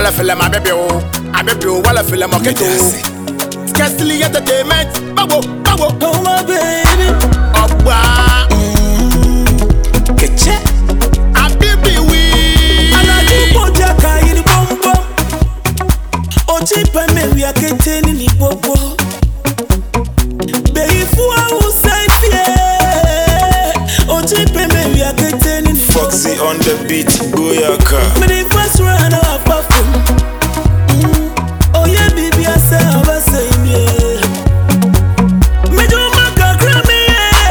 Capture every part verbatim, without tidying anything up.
Wala feel my baby oh, I baby oh, wala feel my keto. Scarcely entertainment, bago, bago. Oh my baby, Oba, keche. I baby we. Anadi bojaka yini bombo. Oji pa me we are getting ni bobo. Baby fu I say fear. Oji pa me we are getting ni Foxy on the beat, Goyaka. me the first run of perfume. Oh yeah, baby I say I say me. Me do my girl me.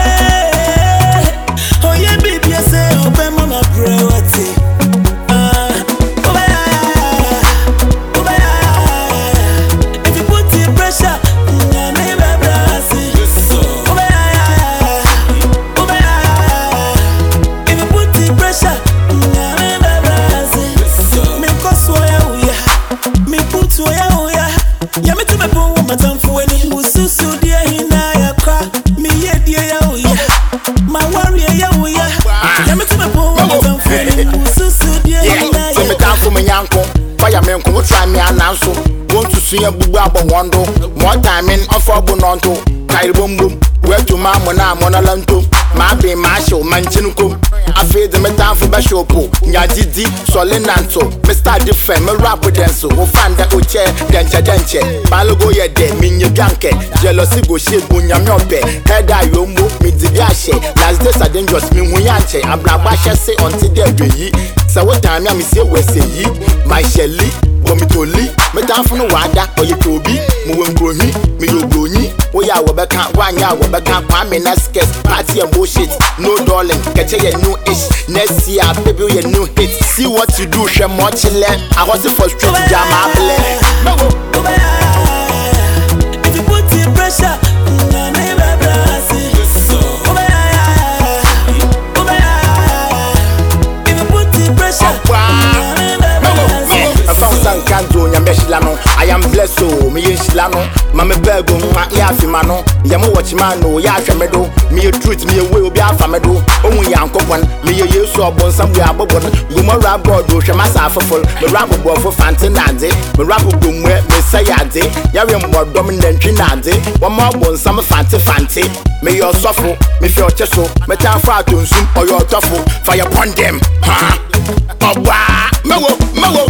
Oh yeah, baby I say open mama pray what it. Ah, oh yeah, oh yeah. If you put the pressure, I may be blessed. Oh yeah, oh yeah. If you put the pressure, I may be blessed. Me cause oh yeah, me put oh yeah, oh yeah. Yeah, me to me put one time for any who so so dear hina ya cry. Me yeah dear ya oh yeah. My warrior ya oh yeah. Yeah, me to me put one time for any who so so dear yeah. hina So me ya time for me yanko. Fire me unko, try me announce. Want to see a bubu abo wando. More time in offer bononto. Kyle boom boom. Where to my mona mona lanto. My be my show manchinuko. I feel the me time for be show po. Nya didi solenanto. Me start different. Me rap with them so. Wo fan da oche denche denche. Balogo ye de minye bianke. Jealousy go shake go nyame ope. Head eye yombo me di ashe. Last days are dangerous me hunyanche. Abraba she say until there be yi. So what time ya me say we say yi. My Shelly Bomitoli, me down from the water, or you toby, moving growing, me you growing. We are Webeka, one year Webeka, one minute sketch, party and bullshit. No darling, catch a new ish. Next year, baby, your new hit. See what you do, share much learn. I was the first to jam my blend. Oh yeah. If you put the pressure, I may be blessed. Oh yeah. Oh yeah. If you put the pressure, I may be blessed. I am blessed, so me in Shilano, Mamma Bergo, my Yafimano, Yamu Watchmano, Yashamedo, me a truth, me a will be a famedo, only Uncle one, me a use of bon somewhere above one, Gumara board, Shamasa for the rabble board for Fantinade, the rabble boom where Messiade, Yariam board dominant Trinade, one more bon summer fancy fancy, may your suffer, me feel chesso, metal fratun soon or your tofu, fire upon them, huh? Oh, wow, Mellow, mellow.